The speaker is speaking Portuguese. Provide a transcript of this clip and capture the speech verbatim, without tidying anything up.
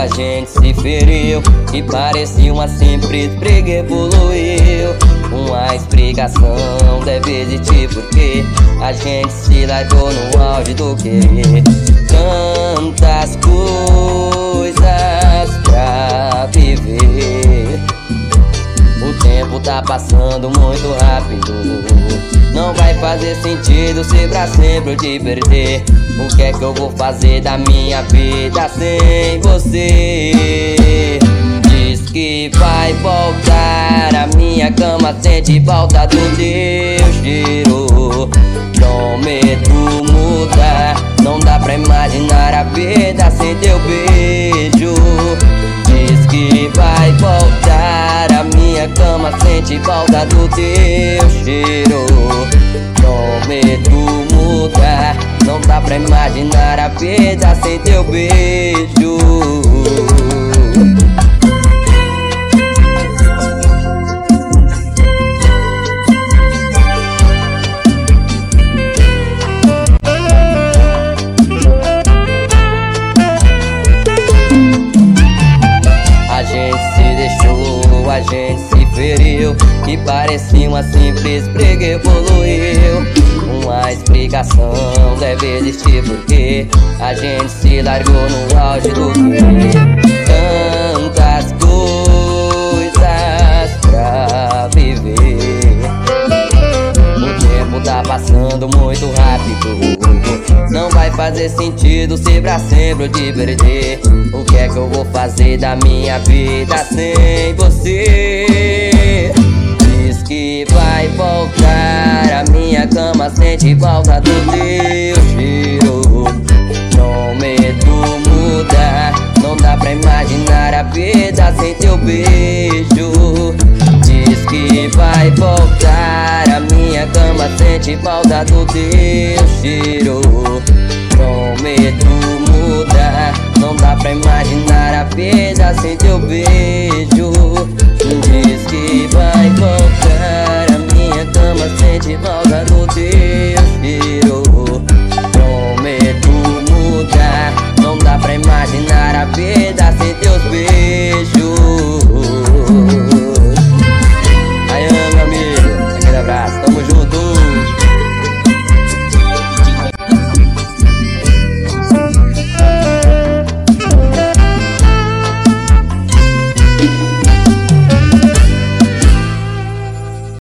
a gente se feriu e parecia uma simples briga evoluiu. Uma explicação deve existir porque a gente se largou no auge do querer. Tantas coisas pra viver, o tempo tá passando muito rápido. Não vai fazer sentido ser pra sempre eu te perder. O que é que eu vou fazer da minha vida sem você? Diz que vai voltar, a minha cama sente falta do teu cheiro. Prometo mudar, não dá pra imaginar a vida sem teu beijo. Diz que vai voltar, a minha cama sente falta do teu cheiro. Prometo mudar, não dá pra imaginar a vida sem teu beijo. A gente se deixou, a gente se feriu e parecia uma simples briga evoluiu. Uma explicação deve existir porque a gente se largou no auge do querer. Tantas coisas pra viver, o tempo tá passando muito rápido. Não vai fazer sentido ser pra sempre eu te perder. O que é que eu vou fazer da minha vida sem você? Diz que vai voltar, a minha cama sente falta do teu cheiro. Prometo mudar, não dá pra imaginar a vida sem teu beijo. Diz que vai voltar, a minha cama sente falta do teu cheiro. Prometo mudar, não dá pra imaginar a vida sem teu beijo.